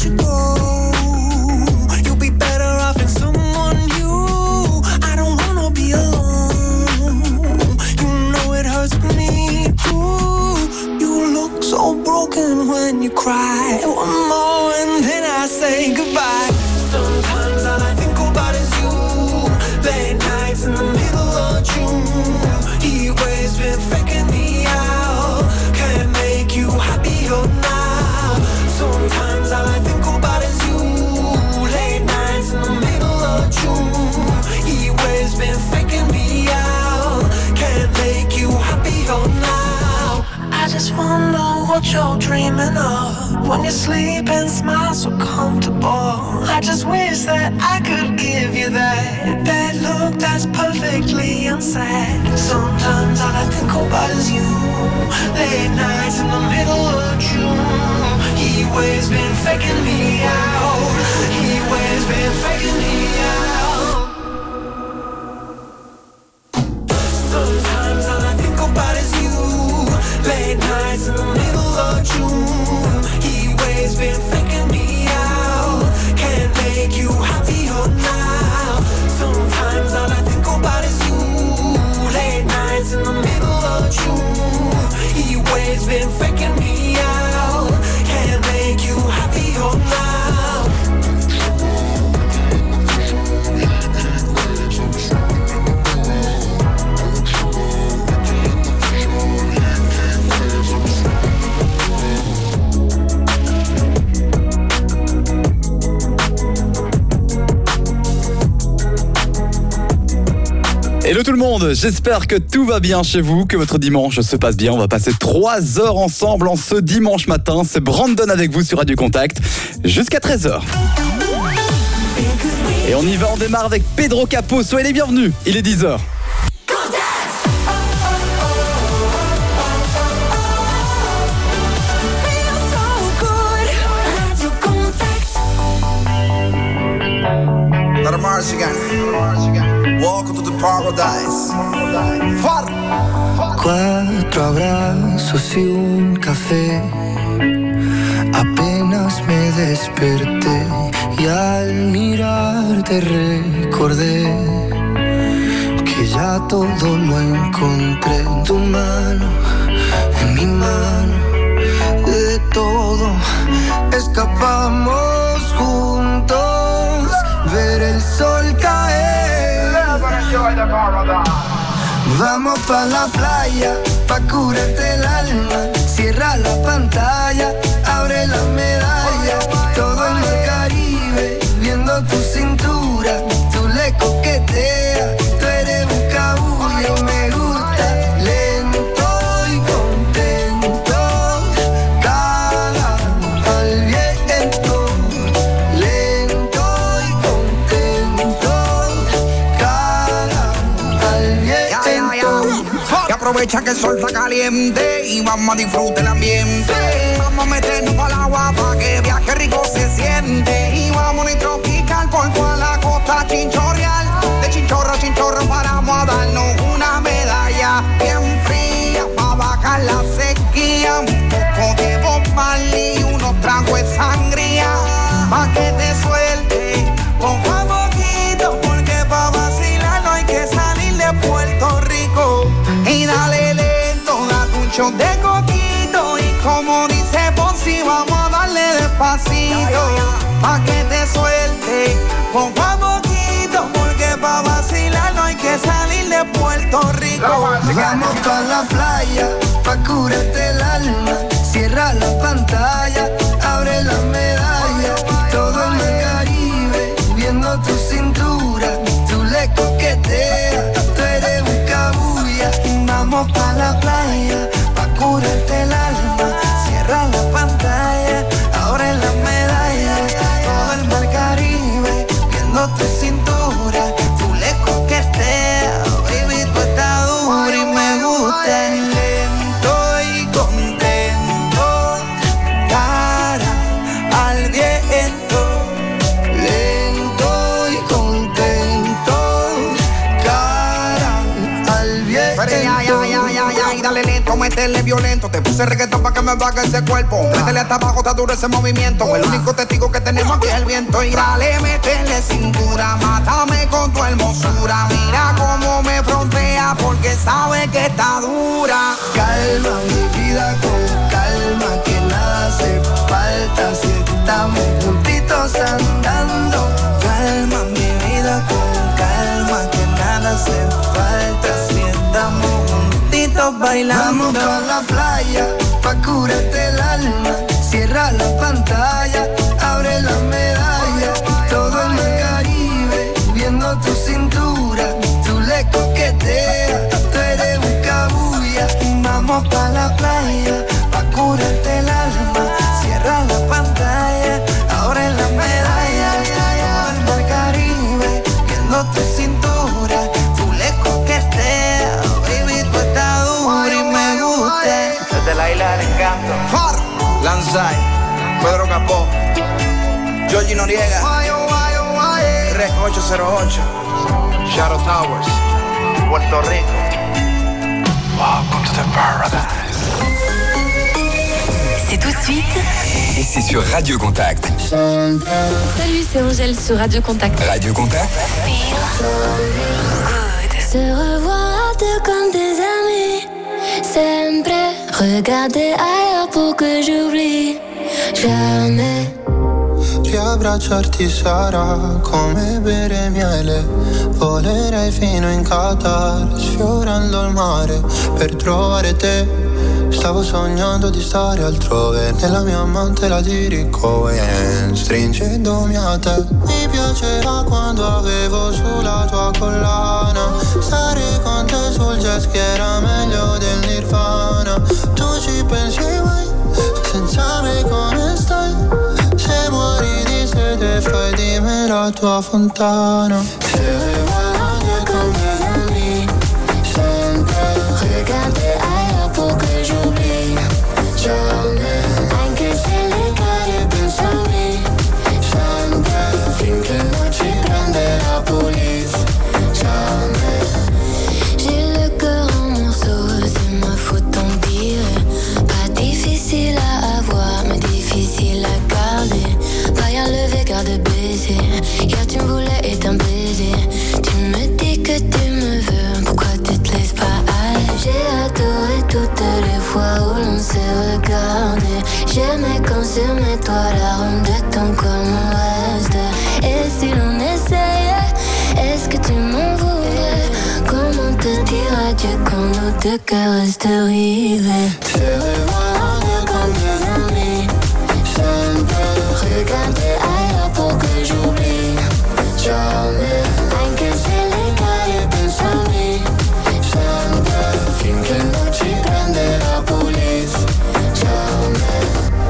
let you go. You'll be better off in someone new. I don't wanna be alone. You know it hurts me too. You look so broken when you cry. One more and then I say goodbye. Sometimes all I think about is you. Late nights in the middle of June. Heat waves been faking me out. Can't make you happier now. Sometimes all I think about is you. Late nights in the middle of June. Heat waves been faking me out. Can't make you happier now. I just wonder what you're dreaming of when you sleep and smile so comfortable. I just wish that I could give you that look that's perfectly unsaid. Sometimes all I think about is you. Late nights in the middle of June. Heat waves been faking me out. Heat waves been faking me out. Sometimes all I think about is you. Late nights in the middle of June. Heat waves been faking me out. Can't make you happier now. Sometimes all I think about is you. Late nights in the middle of June. Heat waves been faking me out. Can't make you happier now. Hello tout le monde, j'espère que tout va bien chez vous, que votre dimanche se passe bien. On va passer 3 heures ensemble en ce dimanche matin. C'est Brandon avec vous sur Radio Contact jusqu'à 13h. Et on y va, on démarre avec Pedro Capó. Soyez les bienvenus, il est 10h. Welcome to the paradise. 4 abrazos y un café. Apenas me desperté y al mirarte recordé que ya todo lo encontré en tu mano, en mi mano. De todo escapamos juntos, ver el sol caer. Vamos pa' la playa, pa' curarte el alma. Cierra la pantalla, abre la medalla. Todo en el Caribe, viendo tu cintura. Tú le coqueteas, tú eres un cabullo. Me gusta lento y contento. Caga al viento, lento y contento. Caga al viento. Y aprovecha que el sol está caliente y vamos a disfrutar el ambiente. Vamos a meternos para el agua para que viaje rico se siente. Y vamos a tropical por toda la costa chinchorreal. De chinchorro a chinchorro paramos a darnos una medalla bien fría para bajar la sequía. Un poco de Bob Marley y unos tragos de sangría pa' que te suelte poco a poquito, porque pa' vacilar no hay que salir de Puerto Rico. Y dale lento, date un shot de coquito. Y como dice Fonsi, vamos a darle despacito pa' que te suelte poco a poquito, porque pa' vacilar no hay que salir de Puerto Rico. Vamos pa' la playa, pa' curarte el alma. Cierra la pantalla, abre la medalla. Todo en el Caribe, viendo tu cintura. Tú le coqueteas, tú eres un cabulla. Vamos pa' la playa, pa' curarte el alma. Cierra la pantalla, abre la medalla. Todo el mar Caribe, viendo tu cintura. Tú le coqueteas, baby, tú estás dura y me gusta. Lento y contento, meterle violento. Te puse reggaetón pa' que me baje ese cuerpo. Métele hasta abajo, está duro ese movimiento. El único testigo que tenemos aquí es el viento. Y dale, métele cintura, mátame con tu hermosura. Mira cómo me frontea porque sabe que está dura. Calma mi vida con calma, que nada hace falta si estamos juntitos andando. Calma mi vida con calma, que nada hace falta si estamos juntitos bailando. Vamos pa' la playa, pa' curarte el alma. Cierra la pantalla, abre la medalla. Todo en el Caribe, viendo tu cintura. Tú le coqueteas, tú eres un cabulla. Vamos pa' la playa, pa' curarte el alma. Cierra la pantalla, abre la medalla. Todo en el Caribe, viendo tu cintura. Tú le coqueteas, baby, tú estás dura y me gusta. Desde la isla del encanto. Far, Lanzai, Pedro Capó, Georgie Noriega, Rec 808, Shadow Towers, Puerto Rico. Welcome to the paradise. C'est tout de suite. Et c'est sur Radio Contact. Salut, c'est Angèle sur Radio Contact. Radio Contact. Se revoir deux comme des amis. Sempre regarder ailleurs pour que j'oublie. Jamais. Riabbracciarti sarà come bere miele. Volerei fino in Qatar, sfiorando il mare per trovare te. Stavo sognando di stare altrove, nella mia mantela di Rick Owens, stringendomi a te. Mi piaceva quando avevo sulla tua collana, stare con te sul jet ski era meglio del Nirvana. Tu ci pensi mai, senza me come stai? Se muori di sete fai di me la tua fontana. Se guardi con mes amis, sempre regarder ailleurs pour que j'oublie. Jamais, anche se le cari pensami, sempre finché non ci prende la police. Jamais. J'ai le cœur en morceaux, c'est ma faute tant pire. Pas difficile à avoir, mais difficile à garder. Paille levé, garde baiser. Hier tu me voulais et un baiser. Tu me dis que tu me veux, pourquoi tu te laisses pas aller? J'ai adoré toutes les fois où l'on s'est regardé. J'aimais quand sur mes toits l'arôme de ton corps me reste. Et si l'on essayait, est-ce que tu m'en voudrais? Comment te dire adieu quand nos deux cœurs restent rivés? Se revoir comme des amis, sempre regarder ailleurs pour que j'oublie. Jamais, anche se le cari pensami, sempre finché non ci prende la police. Jamais,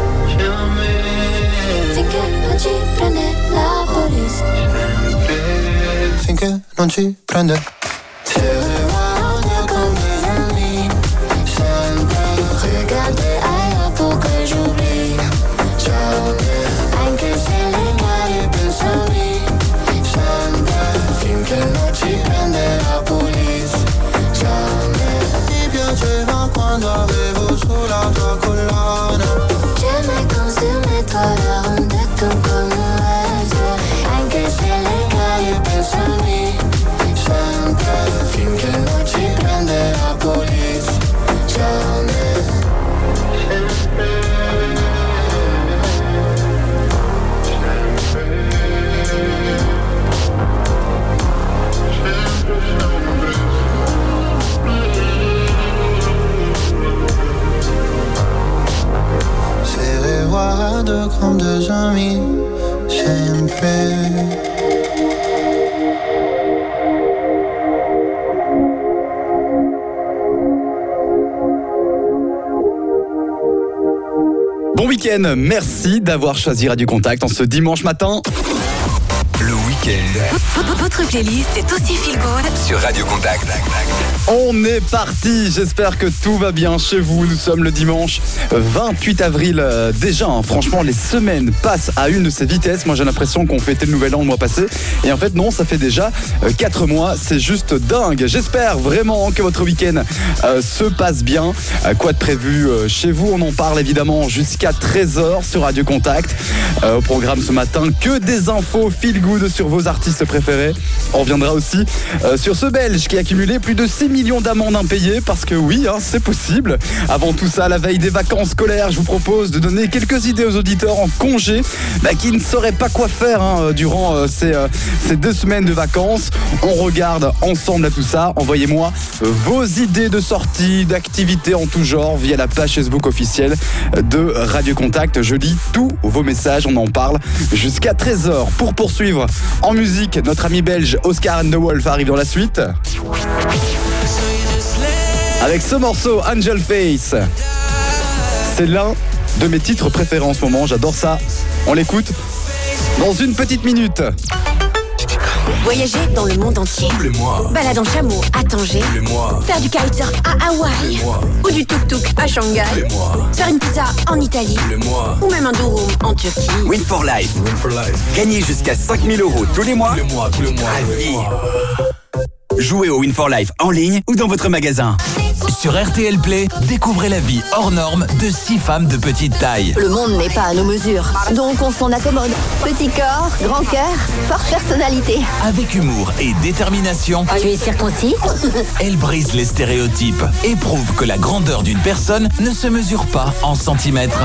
jamais, finché non ci prende la police. Finché non ci prende. Se revoir comme des amis, sempre regarder ailleurs pour que j'oublie. Jamais, anche se le cari pensami, sempre finché non ci prende la police. Jamais. Ti piaceva quando avevo sulla tua collana. J'aimais quand sur mes toits l'arôme de ton corps me reste. Anche se le cari pensami, sempre finché non ci prende la police. Jamais. Se regarde comme des amis, sempre. Bon week-end, merci d'avoir choisi Radio Contact en ce dimanche matin. Le week-end Votre playlist est aussi feel good. sur Radio Contact. On est parti, j'espère que tout va bien chez vous. Nous sommes le dimanche 28 avril déjà. Franchement, les semaines passent à une de ces vitesses. Moi, j'ai l'impression qu'on fêtait le nouvel an le mois passé. Et en fait, non, ça fait déjà 4 mois. C'est juste dingue. J'espère vraiment que votre week-end se passe bien. Quoi de prévu chez vous? On en parle évidemment jusqu'à 13h sur Radio Contact. Au programme ce matin, que des infos feel good sur vos artistes préférés. On reviendra aussi sur ce Belge qui a accumulé plus de 6 millions d'amendes impayées, parce que oui, c'est possible. Avant tout ça, la veille des vacances scolaires, je vous propose de donner quelques idées aux auditeurs en congé qui ne sauraient pas quoi faire durant ces 2 semaines de vacances. On regarde ensemble à tout ça. Envoyez-moi vos idées de sorties, d'activités en tout genre via la page Facebook officielle de Radio Contact. Je lis tous vos messages, on en parle jusqu'à 13h. Pour poursuivre en musique, notre ami belge Oscar and the Wolf arrive dans la suite avec ce morceau Angel Face. C'est l'un de mes titres préférés en ce moment, j'adore ça. On l'écoute dans une petite minute. Voyager dans le monde entier. Tous les mois, Balade en chameau à Tanger. tous les mois, Faire du kitesurf à Hawaï. Ou du tuk-tuk à tous Shanghai. les mois, Faire une pizza en Italie. tous les mois. Ou même un durum en Turquie. Win for Life. Win for life. Gagnez jusqu'à 5 000 € tous les mois. Tous les mois, tous les mois. À vivre. Jouez au Win for Life en ligne ou dans votre magasin. Sur RTL Play, découvrez la vie hors norme de 6 femmes de petite taille. Le monde n'est pas à nos mesures, donc on s'en accommode. Petit corps, grand cœur, forte personnalité. Avec humour et détermination, Tu es circoncis? elle brise les stéréotypes et prouve que la grandeur d'une personne ne se mesure pas en centimètres.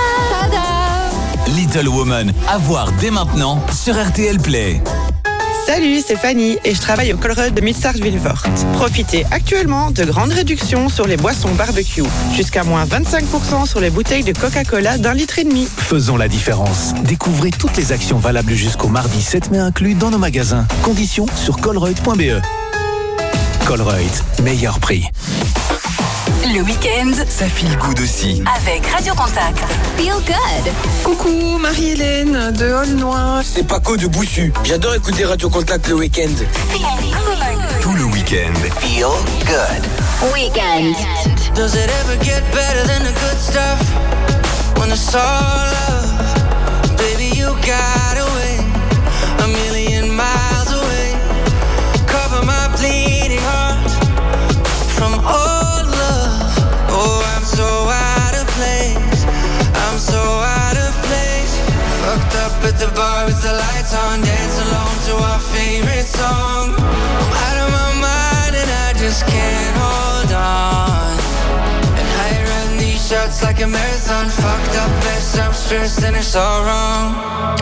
Little Woman, à voir dès maintenant sur RTL Play. Salut, c'est Fanny et je travaille au Colruyt de Mitsart-Villefort. Profitez actuellement de grandes réductions sur les boissons barbecue. Jusqu'à moins 25% sur les bouteilles de Coca-Cola d'1,5 litre. Faisons la différence. Découvrez toutes les actions valables jusqu'au mardi 7 mai inclus dans nos magasins. Conditions sur colruyt.be. Colruyt, meilleur prix. Le week-end Ça feel good aussi. avec Radio Contact. Feel good. Coucou, Marie-Hélène de Aulnois. C'est Paco de Boussu. J'adore écouter Radio Contact le week-end. Tout le week-end. Feel good. Weekend. Does it ever get better than the good stuff? When it's all love, baby, you got away 1,000,000 miles away. Cover my bleeding heart from old love. Oh, I'm so out of place. I'm so out of place. Fucked up at the bar with the lights on, dance alone to our favorite song. I'm out of my mind and I just can't hold on. And I run these shots like a marathon. Fucked up mess, I'm stressed and it's all wrong.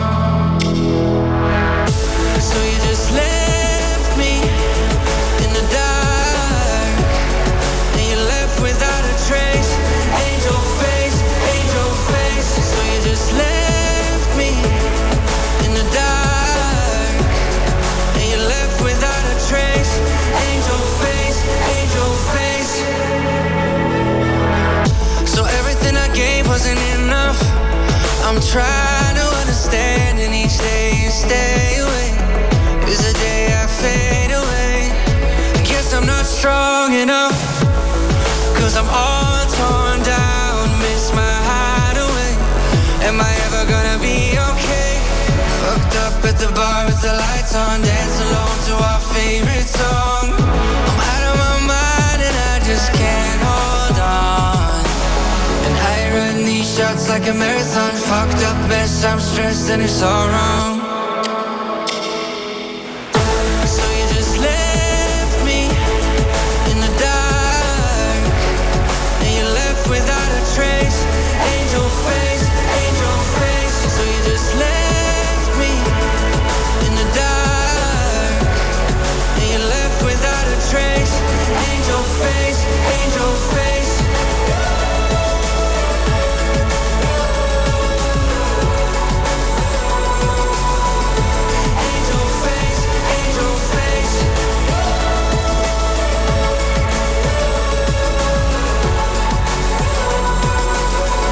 So you just left me in the dark, and you left without a trace. Angel face, angel face. So you just left me in the dark, and you left without a trace. Angel face, angel face. So everything I gave wasn't enough. I'm trying to understand, and each day you stay away is the day I fade away. Guess I'm not strong enough, 'cause I'm all torn down, miss my hideaway. Am I ever gonna be okay? Fucked up at the bar with the lights on, dance alone to our favorite song. I'm out of my mind and I just can't hold on. And I run these shots like a marathon. Fucked up mess, I'm stressed and it's all wrong. So you just left me in the dark, and you left without a trace. Angel face, angel face. So you just left me in the dark, and you left without a trace. Angel face, angel face. Angel face, angel face.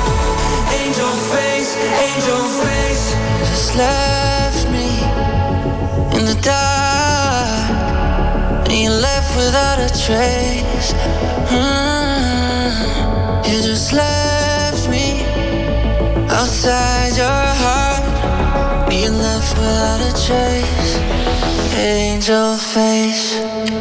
Angel face, angel face. Just left me without a trace. You just left me outside your heart. You left without a trace. Angel face.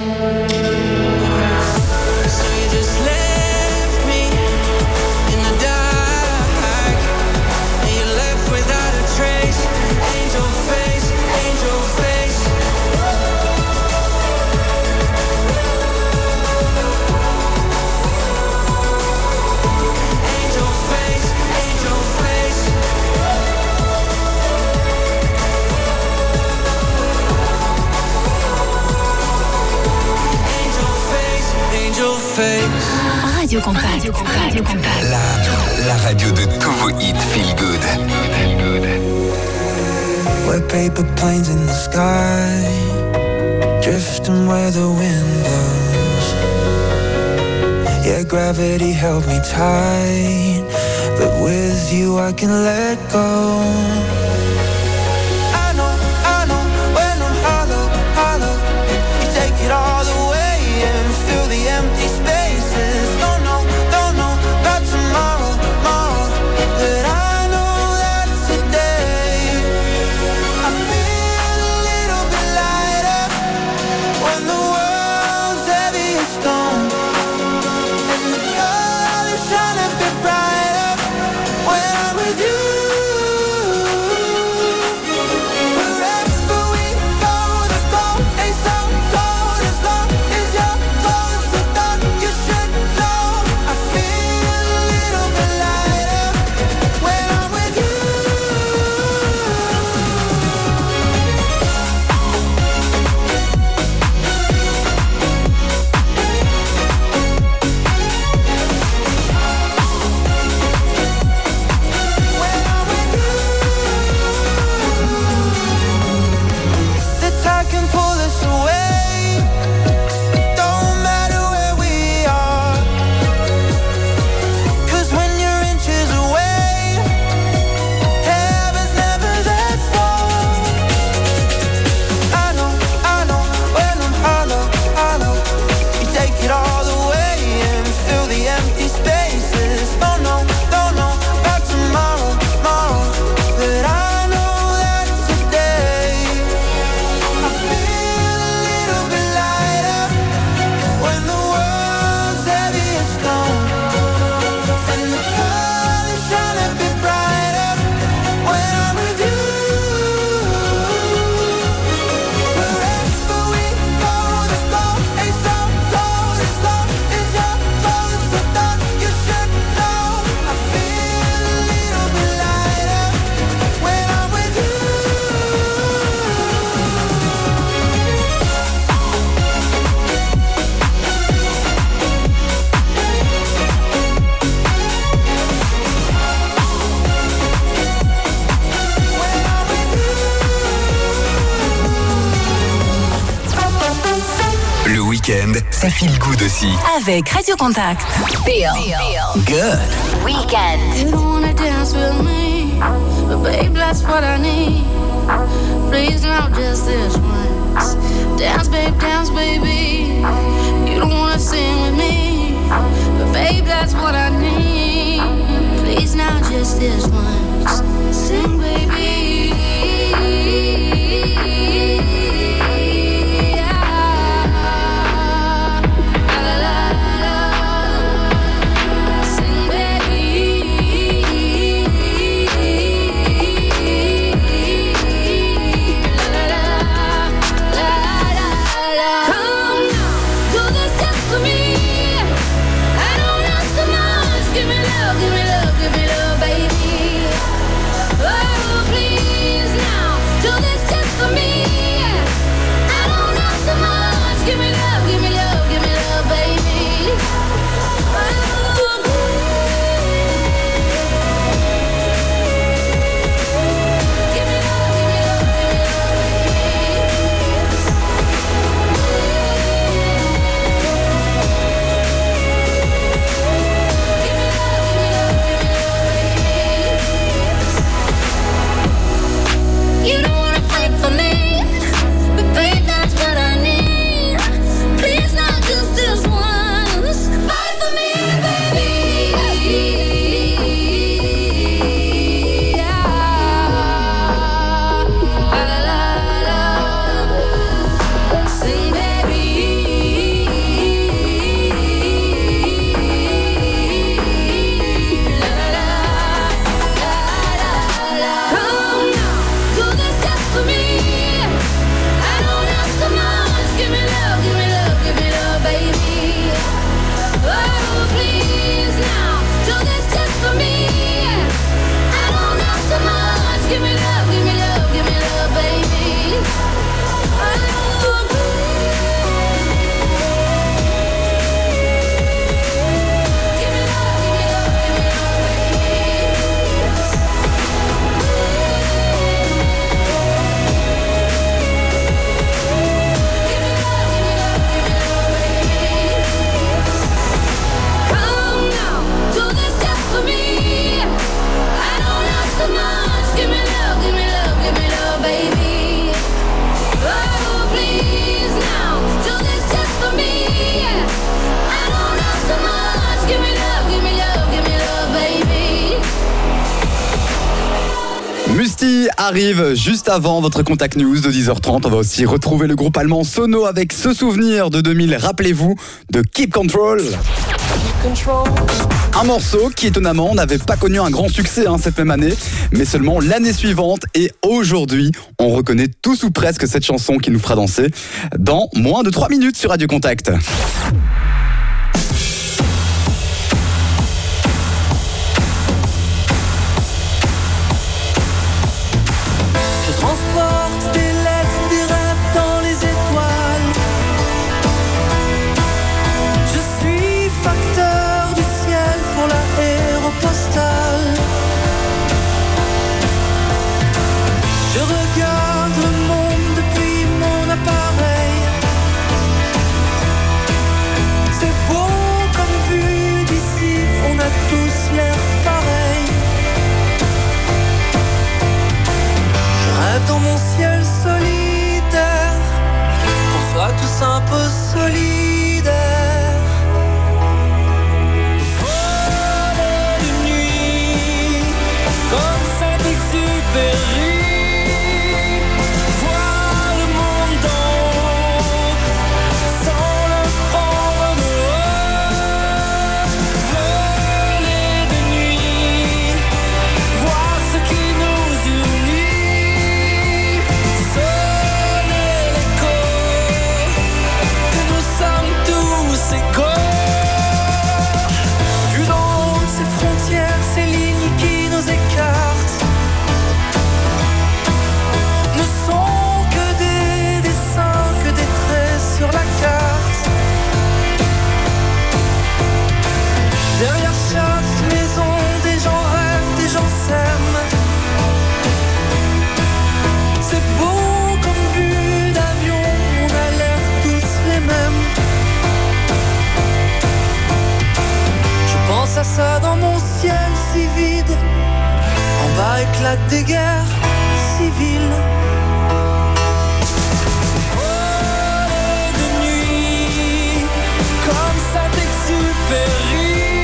So you just left me in the dark. And you left without a trace. Angel face, angel face. Angel face, angel face. Angel face. Radio Contact. Radio Contact. La radio de tous vos hits feel good. We're paper planes in the sky, drifting where the wind blows. Yeah, gravity held me tight, but with you I can let go. I know, when I'm hollow, hollow, you take it all away and fill the empty spaces. Don't know about tomorrow, but I know that today I feel a little bit lighter when the world's heavy as stone, and the colors shine a bit brighter when I'm with you. Wherever we go, the goal ain't so cold as long as you're close. So thought you should know I feel a little bit lighter when I'm with you. The tide can pull us away, don't matter where we are, 'cause when you're inches away, heaven's never that far. I know, when I'm hollow, you take it all away and fill the empty spaces. Don't know about tomorrow, but I know that today I feel a little bit lighter when the world's heavy as stone, and the colors shine a bit brighter when I'm with you. Wherever we go, the goal ain't so cold as long as you're close. So thought you should know I feel a little bit lighter when I'm with you. Le week-end, ça feel good aussi. Avec Radio Contact. Feel Good. Weekend. You don't wanna dance with me, but babe, that's what I need. Please now, just this once. Dance, baby. You don't wanna sing with me, but babe, that's what I need. Please now, just this once. Sing, baby. Give me love, baby. Oh, please. Musti arrive juste avant votre Contact News de 10h30. On va aussi retrouver le groupe allemand Sono avec ce souvenir de 2000, rappelez-vous, de Keep Control. Un morceau qui étonnamment n'avait pas connu un grand succès cette même année, mais seulement l'année suivante. Et aujourd'hui, on reconnaît tous ou presque cette chanson qui nous fera danser dans moins de 3 minutes sur Radio Contact. Dans mon ciel solitaire, qu'on soit tous un peu solidaires. Voler de nuit, comme Saint-Exupéry, voir le monde d'en haut, sans le prendre de haut. Voler de nuit, voir ce qui nous unit. Derrière chaque maison, des gens rêvent, des gens s'aiment. C'est beau comme vue d'avion, on a l'air tous les mêmes. Je pense à ça dans mon ciel si vide. En bas éclatent des guerres civiles. Voler de nuit, comme Saint-Exupéry.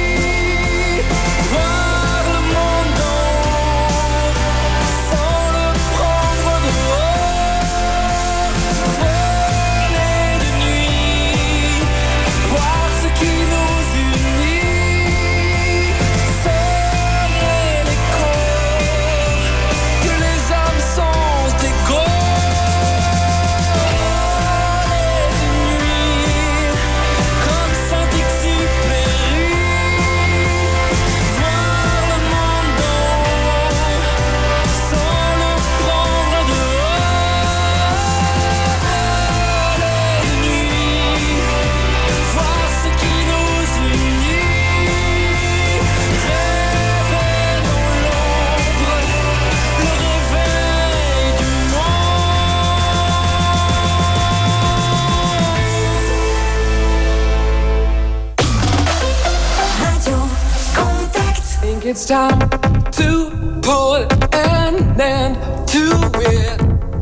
It's time to put an end to it.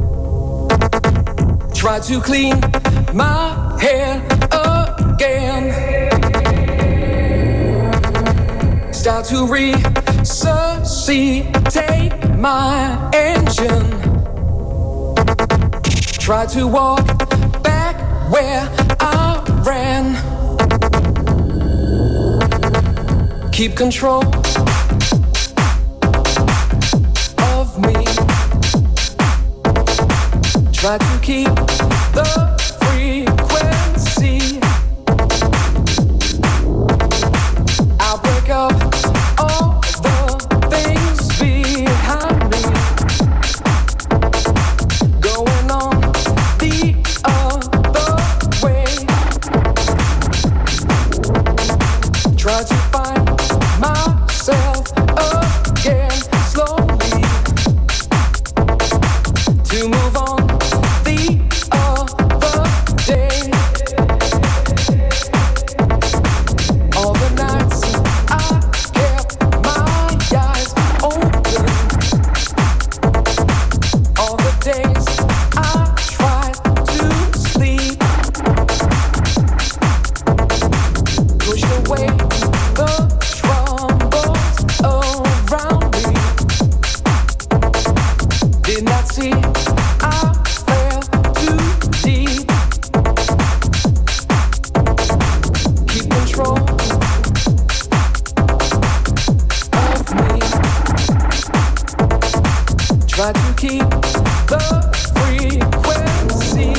Try to clean my hair again. Start to resuscitate my engine. Try to walk back where I ran. Keep control of me. Try to keep the frequency. I'll break up all the things behind me. to move on the other day. All the nights I kept my eyes open. All the days I tried to sleep. Push away the troubles around me. Did not see I fell too deep. Keep control of me. Try to keep the frequency.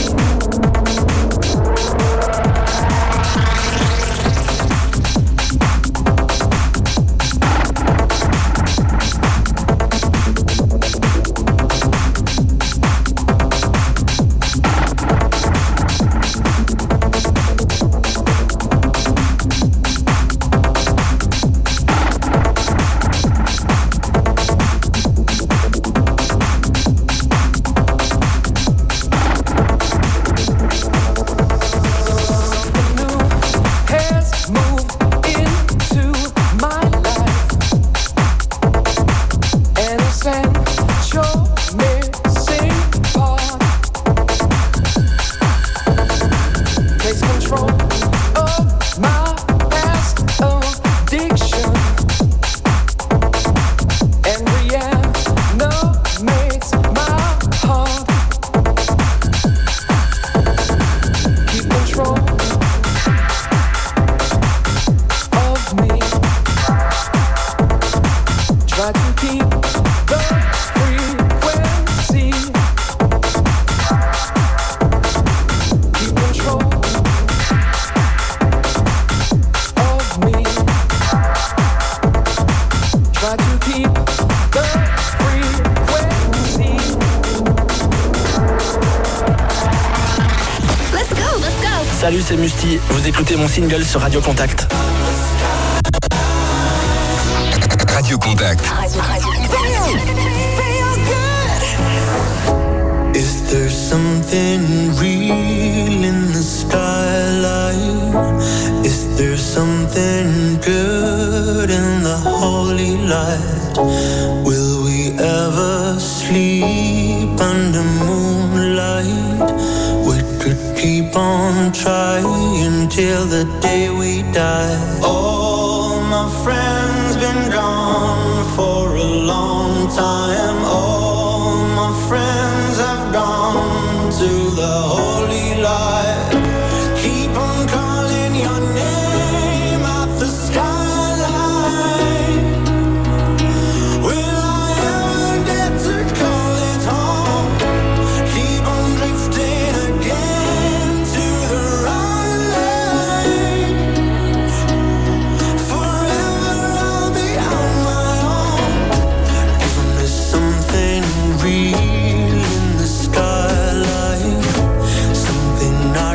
Salut, c'est Musti. Vous écoutez mon single sur Radio Contact. Radio Contact. Is there something real in the skyline? Is there something good in the holy light? Will we ever sleep under moonlight? We could keep on trying till the day we die. All my friends been gone for a long time. All my friends have gone to the holy light. Keep on calling your name at the skyline. Will I ever get to call it home? Keep on drifting again to the right line. Forever I'll be on my own. Isn't there something real in the skyline? Something I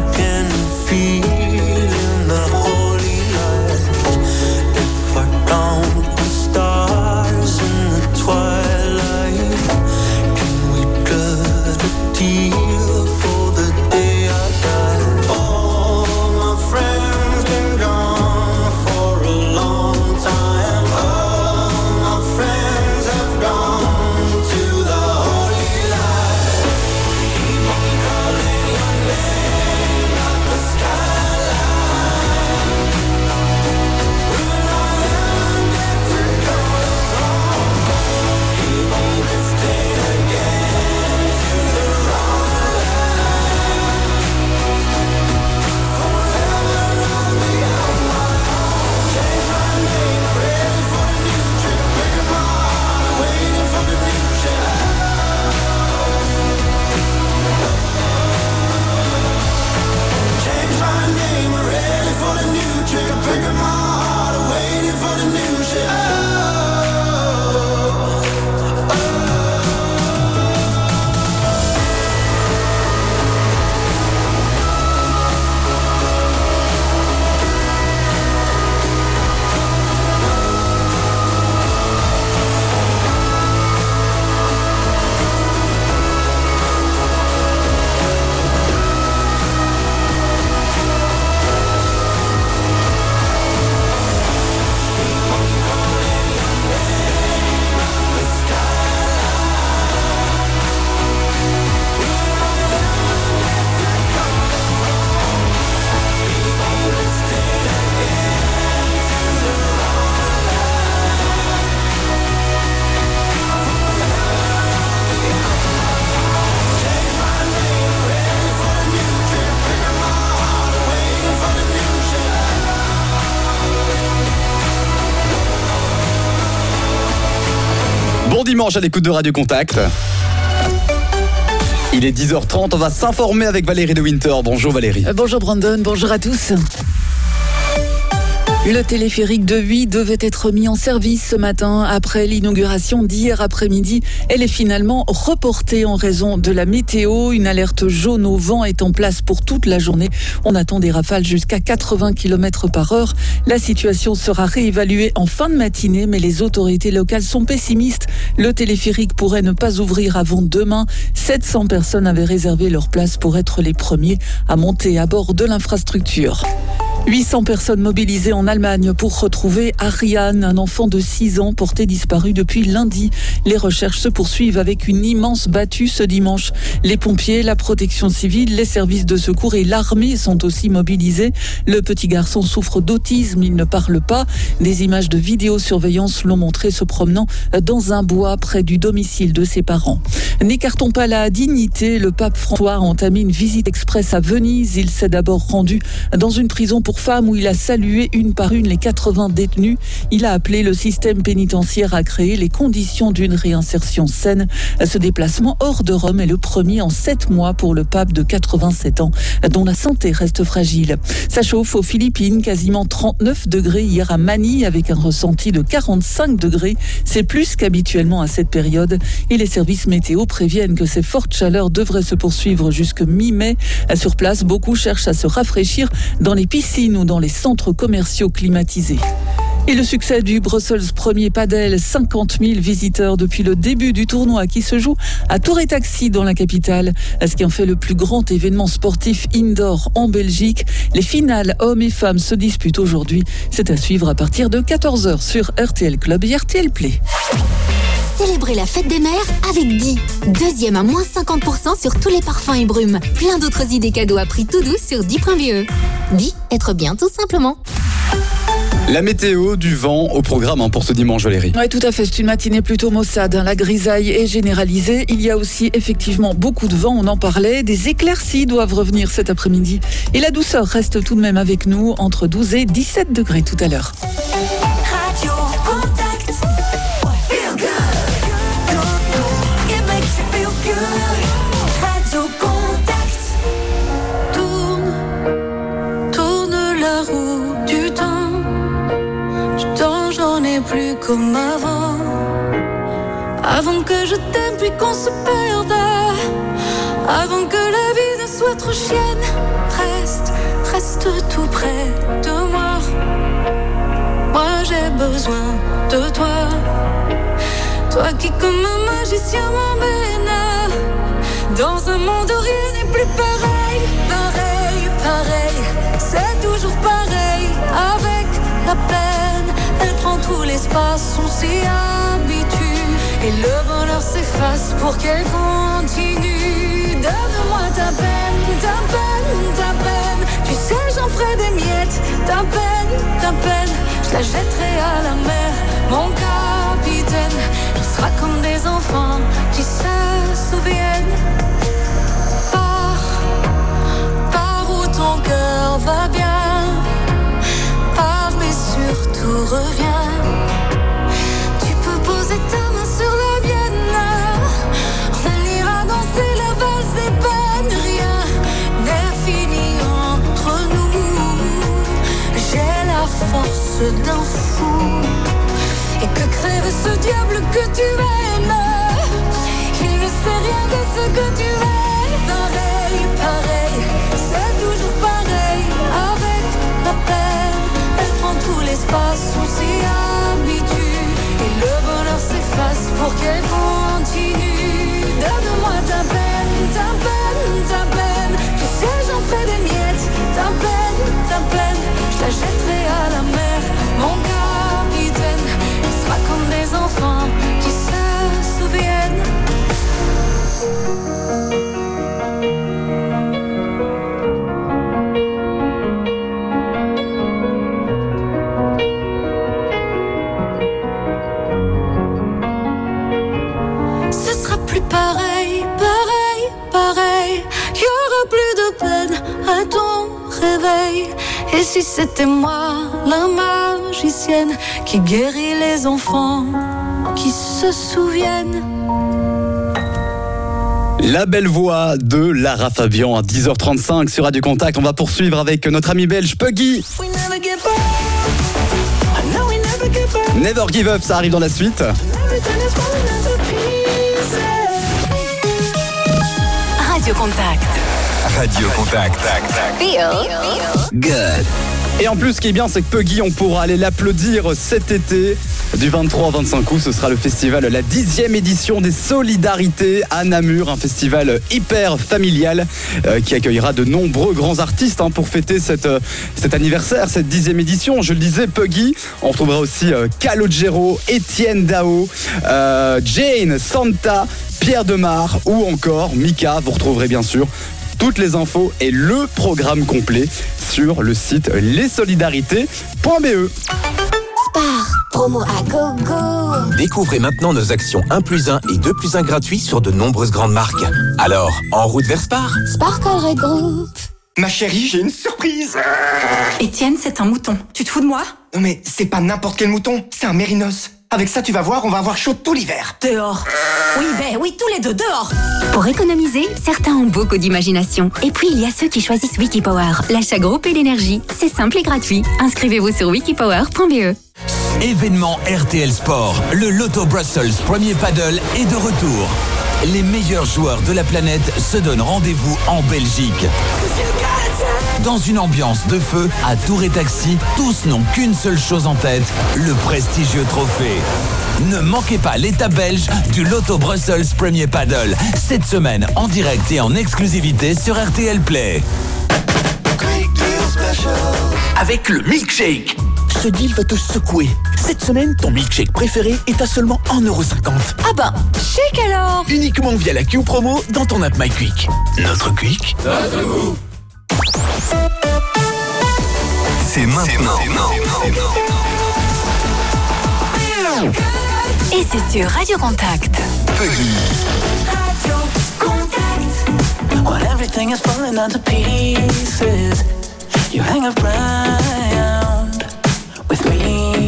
Bon dimanche à l'écoute de Radio Contact. Il est 10h30, on va s'informer avec Valérie de Winter. Bonjour Valérie. Bonjour Brandon, bonjour à tous. Le téléphérique de Huy devait être mis en service ce matin après l'inauguration d'hier après-midi. Elle est finalement reportée en raison de la météo. Une alerte jaune au vent est en place pour toute la journée. On attend des rafales jusqu'à 80 km/h. La situation sera réévaluée en fin de matinée, mais les autorités locales sont pessimistes. Le téléphérique pourrait ne pas ouvrir avant demain. 700 personnes avaient réservé leur place pour être les premiers à monter à bord de l'infrastructure. 800 personnes mobilisées en Allemagne pour retrouver Ariane, un enfant de 6 ans porté disparu depuis lundi. Les recherches se poursuivent avec une immense battue ce dimanche. Les pompiers, la protection civile, les services de secours et l'armée sont aussi mobilisés. Le petit garçon souffre d'autisme, il ne parle pas. Des images de vidéosurveillance l'ont montré se promenant dans un bois près du domicile de ses parents. N'écartons pas la dignité. Le pape François a entamé une visite express à Venise. Il s'est d'abord rendu dans une prison pour femmes où il a salué une par une les 80 détenus. Il a appelé le système pénitentiaire à créer les conditions d'une réinsertion saine. Ce déplacement hors de Rome est le premier en 7 mois pour le pape de 87 ans, dont la santé reste fragile. Ça chauffe aux Philippines, quasiment 39 degrés hier à Manille avec un ressenti de 45 degrés. C'est plus qu'habituellement à cette période et les services météo préviennent que ces fortes chaleurs devraient se poursuivre jusque mi-mai. Sur place, beaucoup cherchent à se rafraîchir dans les piscines ou dans les centres commerciaux climatisés. Et le succès du Brussels Premier Padel, 50 000 visiteurs depuis le début du tournoi qui se joue à Tour et Taxis dans la capitale, ce qui en fait le plus grand événement sportif indoor en Belgique. Les finales hommes et femmes se disputent aujourd'hui. C'est à suivre à partir de 14h sur RTL Club et RTL Play. Célébrez la fête des mères avec Di. Deuxième à moins 50% sur tous les parfums et brumes. Plein d'autres idées cadeaux à prix tout doux sur di.be. Di, être bien tout simplement. La météo, du vent au programme pour ce dimanche, Valérie. Oui, tout à fait. C'est une matinée plutôt maussade. La grisaille est généralisée. Il y a aussi effectivement beaucoup de vent, on en parlait. Des éclaircies doivent revenir cet après-midi. Et la douceur reste tout de même avec nous, entre 12 et 17 degrés tout à l'heure. Radio Contact. Feel good. It makes you feel good. Radio Contact. Tourne la roue du temps. J'en ai plus comme avant. Avant que je t'aime puis qu'on se perde. Avant que la vie ne soit trop chienne. Reste tout près de moi. Moi j'ai besoin de toi. Toi qui comme un magicien m'emmène dans un monde où rien n'est plus pareil. Pareil, c'est toujours pareil. Avec la peine, elle prend tout l'espace, on s'y habitue. Et le bonheur s'efface pour qu'elle continue. Donne-moi ta peine. Tu sais, j'en ferai des miettes. Ta peine, je la jetterai à la mer. Mon capitaine, on sera comme des enfants qui se souviennent. Par où ton cœur va bien. Mais surtout reviens. Tu peux poser ta main sur la mienne. On ira danser la valse des peines. Rien n'est fini entre nous. J'ai la force d'un fou. Et que crève ce diable que tu aimes. Il ne sait rien de ce que tu es. Pareil, c'est toujours pareil. Avec la peine, elle prend tout l'espace, on s'y habitue. Et le bonheur s'efface pour qu'elle continue. Donne-moi ta peine. Tu sais, j'en ferai des miettes. Ta peine, je la jetterai à la mer. Mon capitaine, il sera comme des enfants qui se souviennent. À ton réveil. Et si c'était moi, la magicienne qui guérit les enfants? qui se souviennent. La belle voix de Lara Fabian à 10h35 sur Radio Contact. On va poursuivre avec notre ami belge Puggy. Never Give Up, ça arrive dans la suite. Radio Contact. Radio Contact. Feel Good. Et en plus, ce qui est bien, c'est que Puggy, on pourra aller l'applaudir cet été. Du 23 au 25 août, ce sera le festival, la 10e édition des Solidarités à Namur. Un festival hyper familial qui accueillera de nombreux grands artistes pour fêter cet anniversaire, cette 10e édition. Je le disais, Puggy. On retrouvera aussi Calogero, Étienne Dao, Jane, Santa, Pierre Demar ou encore Mika. Vous retrouverez bien sûr toutes les infos et le programme complet sur le site lessolidarités.be. Spar, promo à gogo. Découvrez maintenant nos actions 1+1 et 2+1 gratuits sur de nombreuses grandes marques. Alors, en route vers Spar. Spar Colruyt Group. Ma chérie, j'ai une surprise. Étienne, c'est un mouton. Tu te fous de moi? Non mais c'est pas n'importe quel mouton, c'est un mérinos. Avec ça, tu vas voir, on va avoir chaud tout l'hiver. Dehors. Oui, tous les deux, dehors. Pour économiser, certains ont beaucoup d'imagination. Et puis, il y a ceux qui choisissent Wikipower, l'achat groupé d'énergie. C'est simple et gratuit. Inscrivez-vous sur wikipower.be. Événement RTL Sport, le Lotto Brussels Premier Paddle est de retour. Les meilleurs joueurs de la planète se donnent rendez-vous en Belgique. Dans une ambiance de feu, à Tour et Taxi, tous n'ont qu'une seule chose en tête, le prestigieux trophée. Ne manquez pas l'étape belge du Lotto Brussels Premier Paddle, cette semaine en direct et en exclusivité sur RTL Play. Avec le milkshake. Ce deal va te secouer. Cette semaine, ton milkshake préféré est à seulement 1,50€. Ah ben, chic alors. Uniquement via la Q Promo dans ton app MyQuick. Notre Quick. Notre goût. C'est maintenant. Et c'est sur Radio Contact. Puggy. Radio Contact. When everything is falling into pieces, you hang around with me.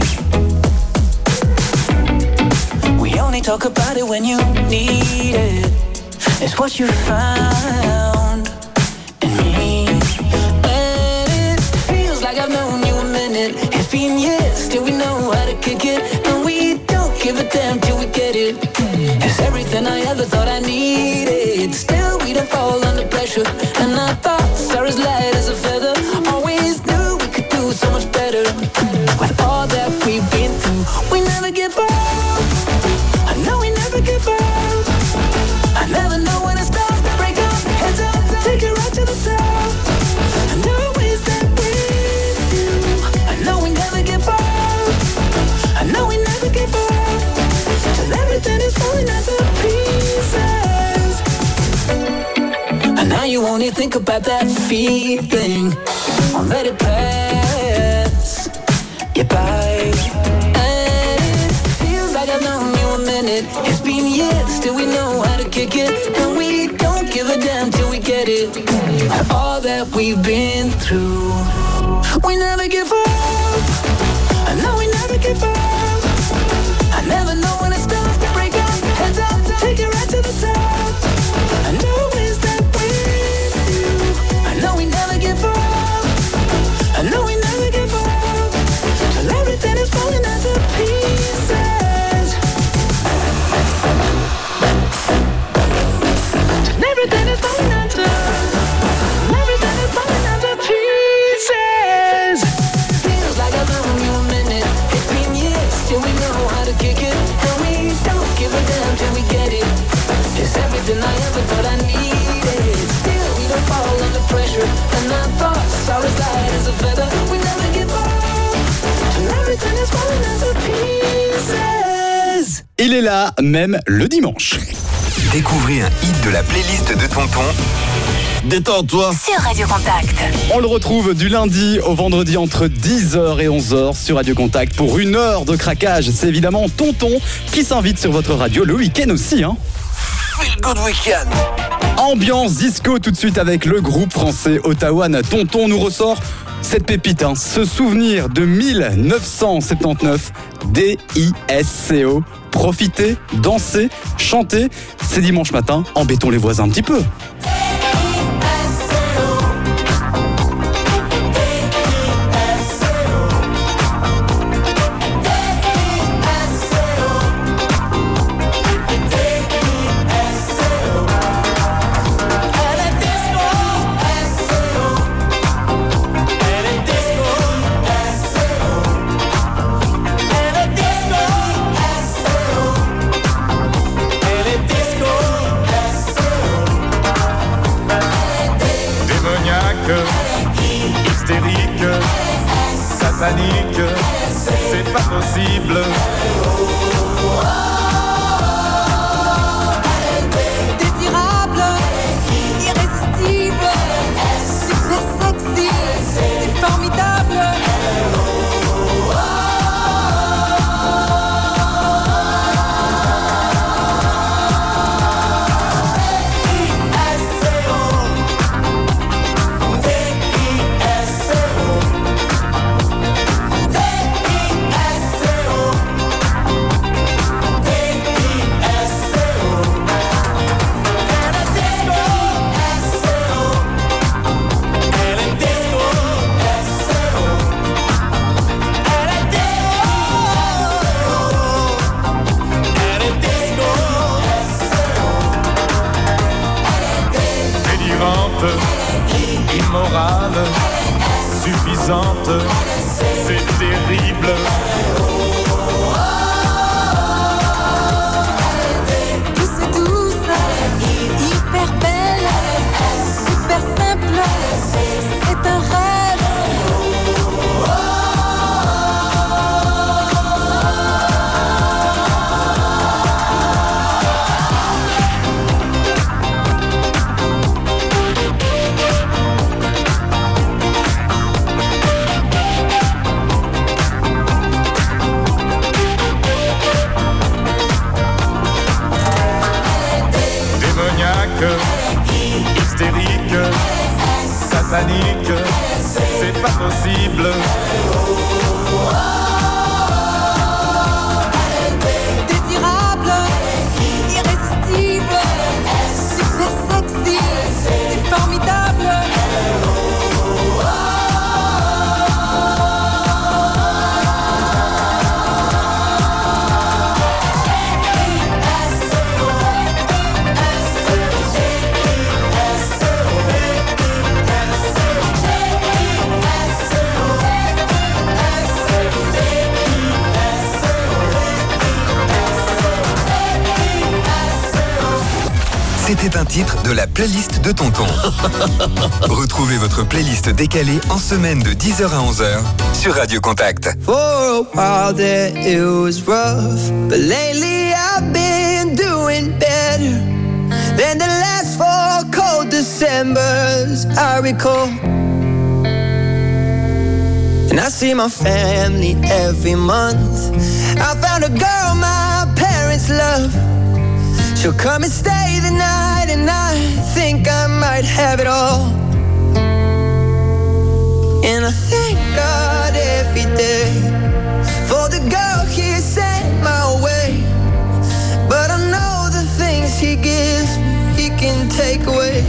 We only talk about it when you need it. It's what you found in me. And it feels like I've known you a minute. It's been years, still we know how to kick it. And we don't give a damn till we get it. It's everything I ever thought I needed. Still we don't fall under pressure. And our thoughts are as light as a feather. Always knew we could do so much better. With all that we've been through, we never give up. I know we never give up. I never know when it stops. Break up, heads up, take it right to the top. And always that with you. I know we never give up. I know we never give up. Till everything is falling into pieces. And now you only think about that feeling. Won't let it pass you by. And it feels like I've known you a minute. It's been years, still we know how to kick it. And we don't give a damn till we get it. All that we've been through, we never give up. I know we never give up. I never know when it stops. Break up, heads up, take it right to the top. I know it's that with you. I know we never give up. I know we never give up. Till everything is falling into pieces. Till everything is falling into. Everything is falling into pieces. Feels like I've known you a minute. It's been years till we know how to kick it. And we don't give a damn till we get it. It's everything I ever thought I needed. Still we don't fall under pressure. And our thoughts are as light as a feather. We never give up. Till everything is falling into pieces. Il est là, même le dimanche. Découvrez un hit de la playlist de Tonton. Détends-toi. Sur Radio Contact. On le retrouve du lundi au vendredi entre 10h et 11h sur Radio Contact pour une heure de craquage. C'est évidemment Tonton qui s'invite sur votre radio le week-end aussi. Feel good weekend. En Ambiance disco tout de suite avec le groupe français Ottawa. Tonton nous ressort cette pépite, ce souvenir de 1979, DISCO. Profitez, dansez, chantez. C'est dimanche matin, embêtons les voisins un petit peu. C'est pas possible. Désirable, irrésistible, super sexy, c'est formidable. Immorale, suffisante, c'est terrible. Douce, douce, hyper belle, super simple, c'est un rêve. Hystérique, satanique, c'est pas possible. Désirable, irrésistible, super sexy, c'est formidable. C'était un titre de la playlist de Tonton. Retrouvez votre playlist décalée en semaine de 10h à 11h sur Radio Contact. For a while there it was rough, but lately I've been doing better than the last 4 cold Decembers I recall. And I see my family every month. I found a girl my parents love. She'll come and stay the night, and I think I might have it all. And I thank God every day for the girl He sent my way. But I know the things He gives me, He can take away.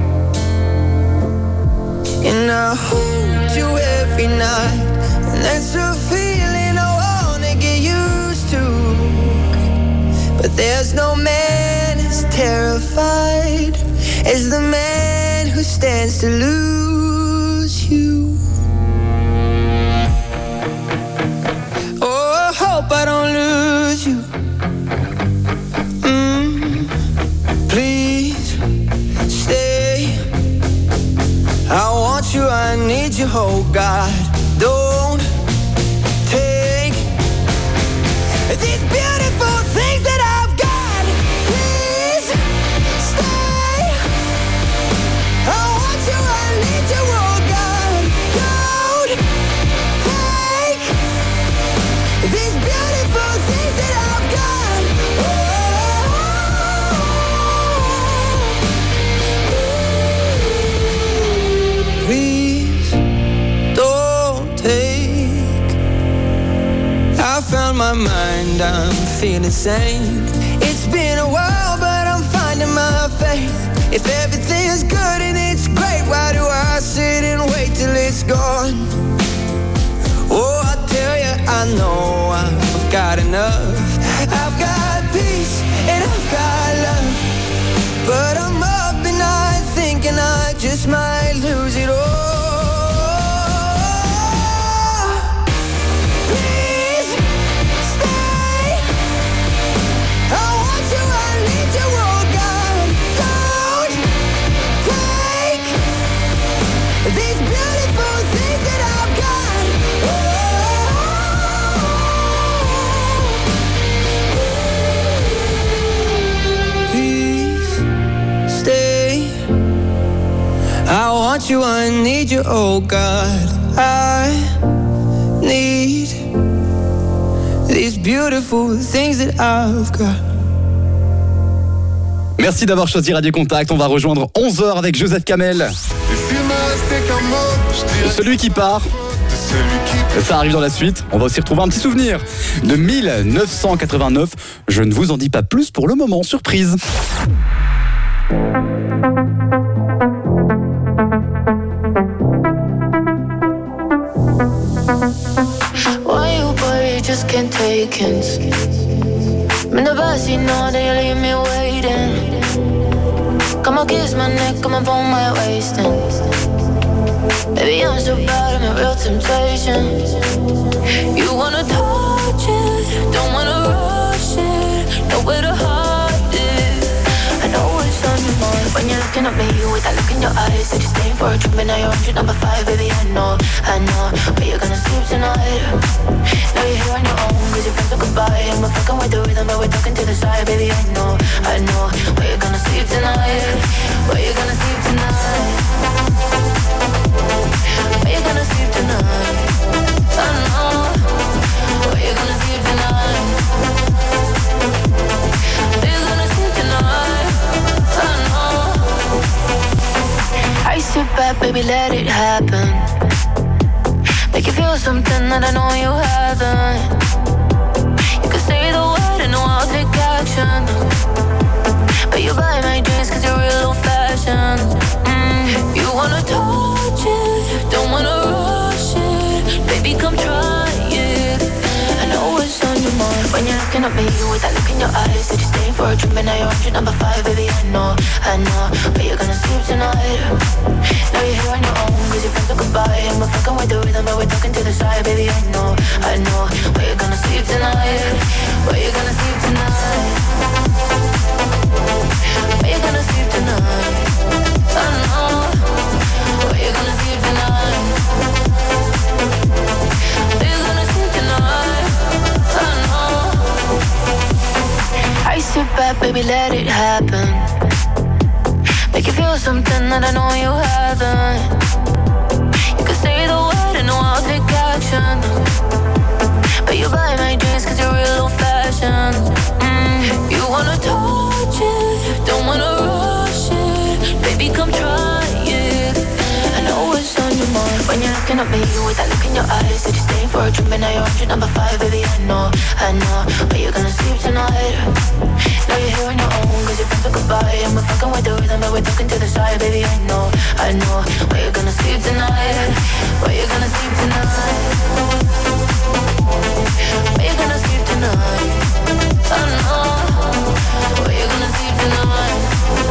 And I hold you every night, and that's a feeling I wanna get used to. But there's no man as terrified as the man who stands to lose you. Oh, I hope I don't lose you. Please stay. I want you, I need you, oh God. Don't take these beautiful things that I've got. Please stay. I want you, I need you, oh God. Don't take these beautiful things that I've got. Oh, and I'm feeling sane. It's been a while, but I'm finding my faith. If everything's good and it's great, why do I sit and wait till it's gone? Oh, I tell you, I know I've got enough. I've got peace and I've got love, but I'm up and I thinking I just might lose it all. Please stay. I want you, I need you, oh God. Don't take these beautiful things that I've got. Please stay. I want you, I need you, oh God. I need these beautiful things that I've got. Merci d'avoir choisi Radio Contact. On va rejoindre 11h avec Joseph Kamel. Celui qui part. Ça arrive dans la suite. On va aussi retrouver un petit souvenir de 1989. Je ne vous en dis pas plus pour le moment. Surprise. Why you boy just can't take hints? I'm in the backseat, know that you leave me waiting. Come on, kiss my neck, come on, pull my waist in. Baby, I'm so bad, I'm a real temptation. You wanna touch it, don't wanna rush it, nowhere to hide it. I know it's on your mind when you're looking at me with that look in your eyes. Said you're staying for a trip and now you're on to number 5. Baby, I know, where you're gonna sleep tonight. Now you're here on your own, cause your friends are goodbye. I'm fucking with the rhythm, but we're talking to the side. Baby, I know, where you're gonna sleep tonight. Where you're gonna sleep tonight. Where you gonna sleep tonight? I know. Where you gonna sleep tonight? Where you gonna sleep tonight? I know. I sit back, baby, let it happen. Make you feel something that I know you haven't. You can say the word and no, I'll take action. But you buy my drinks cause you're real old-fashioned. You wanna touch it, don't wanna rush it. Baby, come try it. I know it's on your mind when you're looking at me with that look in your eyes. Said you're staying for a trip and now you're on to number 5. Baby, I know, where you're gonna sleep tonight. Now you're here on your own cause your friends are goodbye. I'm fucking with the rhythm, but we're talking to the side. Baby, I know, where you're gonna sleep tonight. Where you gonna sleep tonight. Where you gonna sleep tonight? I know. Where you gonna sleep tonight? Where you gonna sleep tonight? I know. I sit back, baby, let it happen. Make you feel something that I know you haven't. You can say the word and no, I'll take action. But you buy my drinks cause you're real old-fashioned. You wanna touch it, don't wanna rush it. Baby, come try it. I know it's on your mind when you're looking at me with that look in your eyes. Said you're staying for a trip and now you're on to number 5. Baby, I know, where you're gonna sleep tonight. Now you're here on your own cause your friends are goodbye. I'm fucking with the rhythm, but we're talking to the side. Baby, I know, where you're gonna sleep tonight. Where you're gonna sleep tonight. Where you gonna sleep tonight? I know. Where you gonna sleep tonight?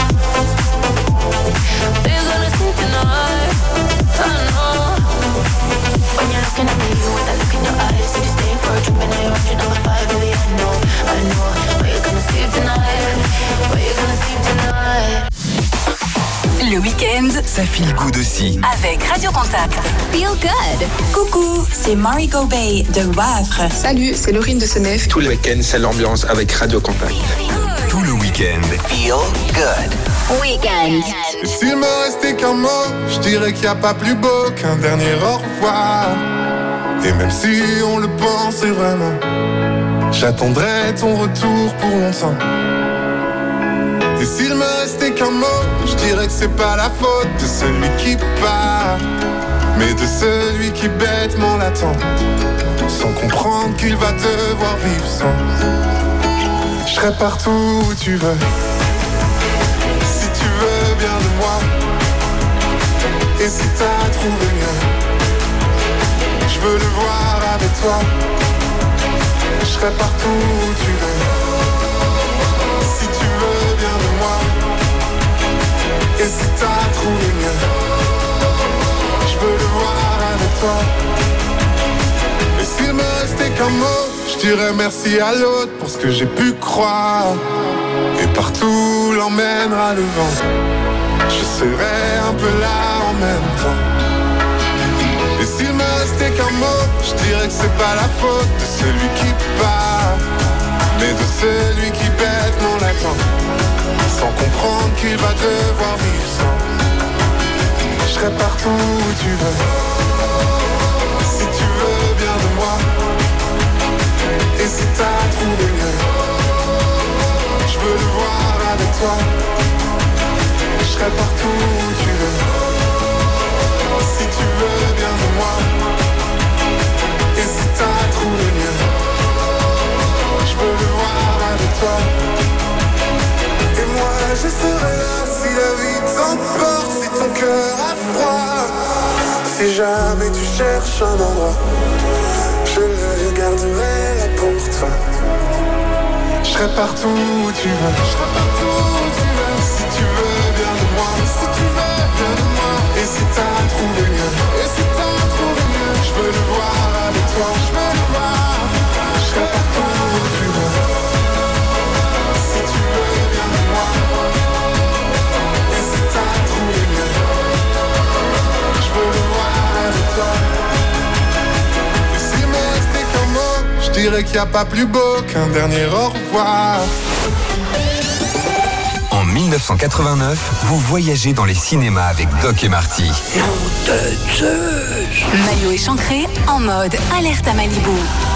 Where you gonna sleep tonight? I know. When you're looking at me with that look in your eyes. Said you're staying for a trip and now you're on to number 5. Baby, I know. Where you gonna sleep tonight? Where you gonna sleep tonight? Le week-end, ça feel good aussi. Avec Radio Contact. Feel good. Coucou, c'est Mariko Bay de Wavre. Salut, c'est Laurine de Senef. Tous les week-ends, c'est l'ambiance avec Radio Contact. Tout le week-end. Feel good. Weekend. Et s'il me restait qu'un mot, je dirais qu'il n'y a pas plus beau qu'un dernier au revoir. Et même si on le pensait vraiment, j'attendrai ton retour pour longtemps. Et s'il me restait qu'un mot, je dirais que c'est pas la faute de celui qui part, mais de celui qui bêtement l'attend. sans comprendre qu'il va devoir vivre sans. Je serai partout où tu veux, si tu veux bien de moi. Et si t'as trouvé mieux, je veux le voir avec toi. Je serai partout où tu veux, si tu veux bien de moi. Et si t'as trouvé mieux, je veux le voir avec toi. Et s'il me restait qu'un mot, je dirais merci à l'autre pour ce que j'ai pu croire. Et partout l'emmènera le vent, je serai un peu là en même temps. Et s'il me restait qu'un mot, je dirais que c'est pas la faute de celui qui part, mais de celui qui bête non l'attend, sans comprendre qu'il va devoir vivre sans. Je serai partout où tu veux, si tu veux bien de moi. Et si t'as trouvé mieux, je veux le voir avec toi. Je serai partout où tu veux, si tu veux bien de moi. Et si t'as trouvé mieux, je veux le voir avec toi. Et moi je serai là si la vie t'emporte, si ton cœur a froid. Si jamais tu cherches un endroit, je le garderai là pour toi. Je serai partout où tu veux, je serai partout où tu veux. Si tu veux bien de moi, si tu veux bien de moi. Et si t'as trouvé mieux, et si t'as trouvé mieux, je veux le voir avec toi, je veux le voir. Je serai partout où tu veux, si tu veux bien de moi. Et si t'as trouvé mieux, je veux le voir avec toi. Et s'il me restait qu'un mot, je dirais qu'il n'y a pas plus beau qu'un dernier au revoir. En 1989, vous voyagez dans les cinémas avec Doc et Marty. Maillot échancré en mode alerte à Malibu.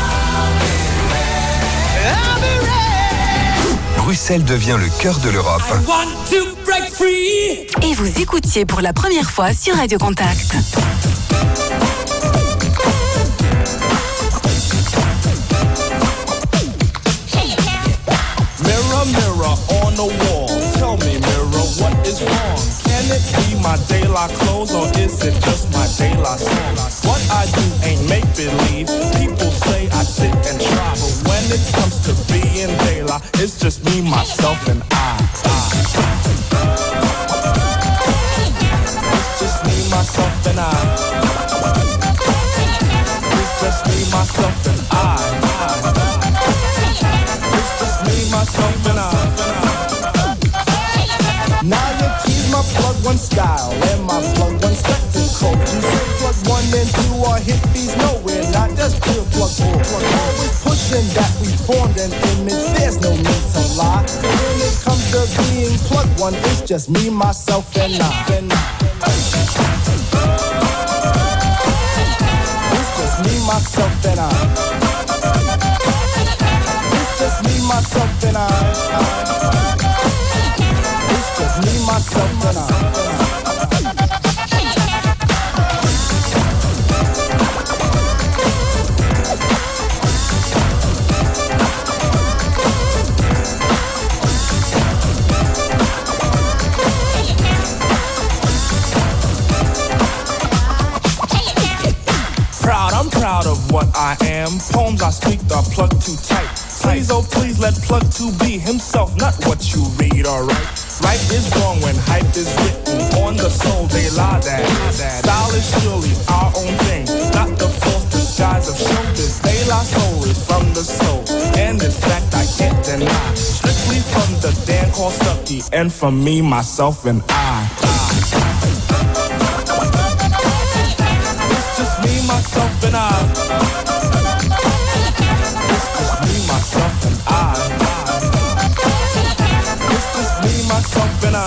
Bruxelles devient le cœur de l'Europe. Et vous écoutiez pour la première fois sur Radio Contact. Mirror, mirror on the wall, tell me, mirror, what is wrong? Can it be my daylight clothes or is it just my daylight song? What I do ain't make-believe, people say I sit and try, but when it comes to being daylight, it's just me, myself, and I. It's just me, myself, and I. It's just me, myself, and I. Myself and I. Now you tease my plug one style and my plug one spectacle. You say plug one and two are hippies nowhere, not just pure plug four. Always pushing that we formed an image, there's no need to lie. When it comes to being plug one, it's just me, myself and I. It's just me, myself and I. Myself and I. It's just me, myself and I. Proud, I'm proud of what I am. Poems I speak are plugged too tight. Please, oh please, let plug 2 be himself, not what you read, alright? Right is wrong when hype is written on the soul, they lie that. Style is surely our own thing, not the false disguise of showbiz. They lie soul is from the soul, and in fact I can't deny. Strictly from the Dan called Stucky, and from me, myself, and I. It's just me, myself, and I. Myself and I. It's just me, myself and I.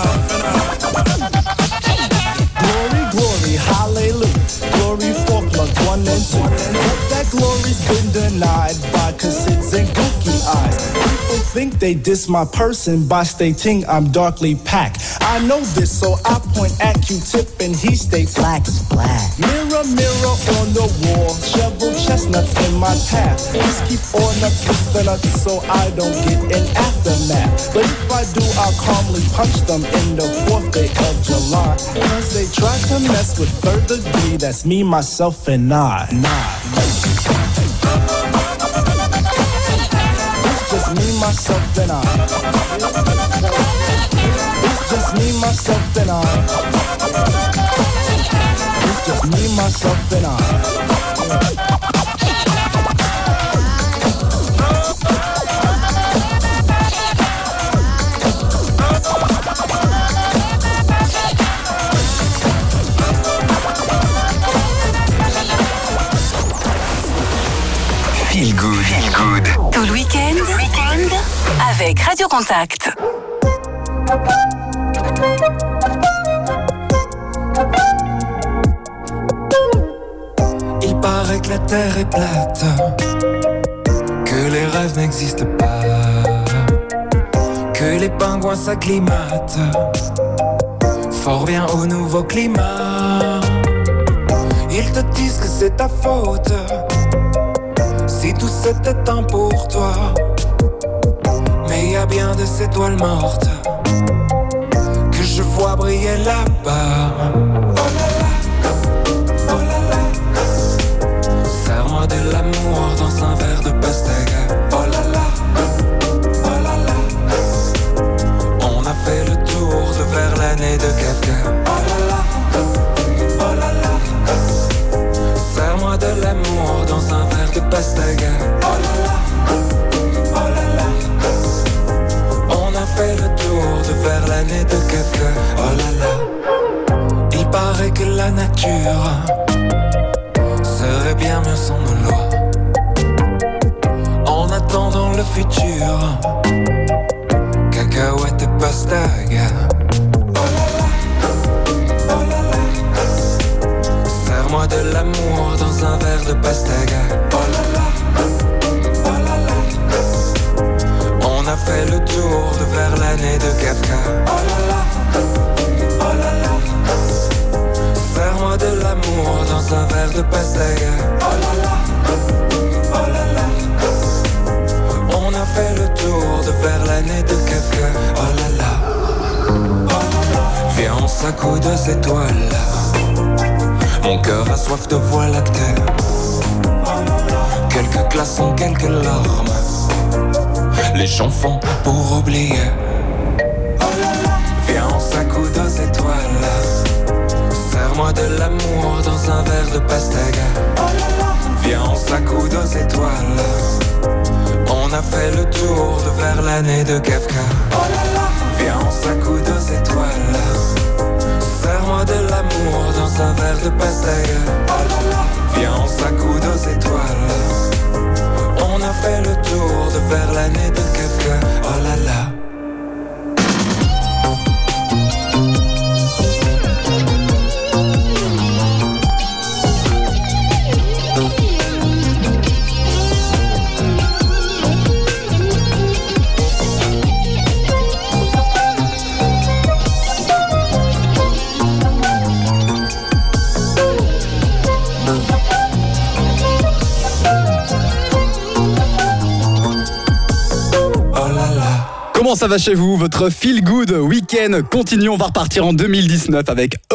Glory, glory, hallelujah. Glory for plug 1 and 2. But that glory's been denied by cassettes and cookie eyes. People think they diss my person by stating I'm darkly packed. I know this, so I point at Q-Tip and he states black is black. Mirror, mirror on the wall, shovel chest chestnuts in my path. Please keep all nuts with nuts so I don't get an aftermath. But if I do, I'll calmly punch them in the 4th day of July. Cause they try to mess with 3rd degree, that's me, myself, and I. It's just me, myself, and I. It's just me, myself, and I. It's just me, myself, and I. Feel good. Feel good. Tout le week-end avec Radio Contact. Il paraît que la terre est plate, que les rêves n'existent pas, que les pingouins s'acclimatent fort bien au nouveau climat. Ils te disent que c'est ta faute si tout c'était un pour toi. Mais y a bien de ces toiles mortes que je vois briller là-bas. Oh là là, oh là là. Serre-moi de l'amour dans un verre de pastèque. Oh là là, oh là là. On a fait le tour de vers l'année de Kafka. Oh là là, oh là là. Serre-moi de l'amour dans un verre de pastèque. Oh là là, oh là là. On a fait le tour de vers l'année de Kafka. Oh là là. Il paraît que la nature serait bien mieux sans nos lois. En attendant le futur, cacahuètes et pastèque. Oh là là, oh là là. Serre-moi de l'amour dans un verre de pastèque. Oh là là, oh là là. On a fait le tour de vers l'année de Kafka. Oh là là, oh là là. Serre-moi de l'amour dans un verre de pastèque. Oh là là, oh là là. On a fait le tour de vers l'année de Kafka. Oh là là, oh là là. Viens, on s'accoude aux étoiles. Mon cœur a soif de voie lactée. Quelques glaçons, quelques larmes. Les gens font pour oublier. Viens, on s'accoude aux étoiles. Serre-moi de l'amour dans un verre de pastèque. Viens, on s'accoude aux étoiles. On a fait le tour de vers l'année de Kafka. Viens, on s'accoude aux étoiles. Serre-moi de l'amour dans un verre de pastèque. Viens, on s'accoude aux étoiles. On a fait le tour de vers l'année de Kafka. Oh là là. Comment ça va chez vous? Votre feel good week-end continue. On va repartir en 2019 avec